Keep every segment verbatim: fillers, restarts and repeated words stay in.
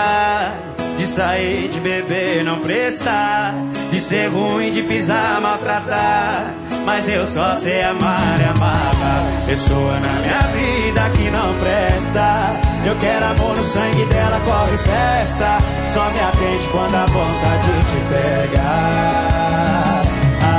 prestar, de sair, de beber, não prestar, de ser ruim, de pisar, maltratar. Mas eu só sei amar e amar pessoa na minha vida que não presta. Eu quero amor no sangue dela, corre festa. Só me atende quando a vontade te pegar.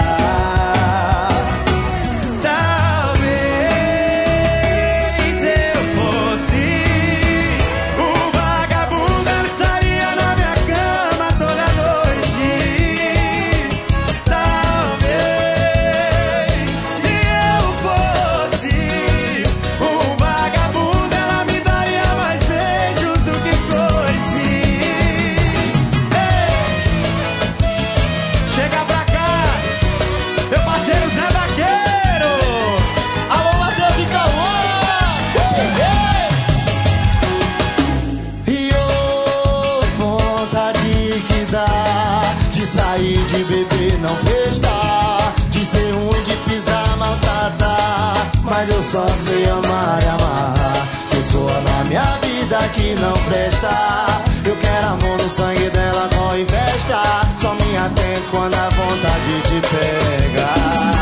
De beber não prestar, de ser ruim, de pisar, maltratar. Mas eu só sei amar e amar pessoa na minha vida que não presta. Eu quero amor no sangue dela, corre festa. Só me atento quando a vontade te pega.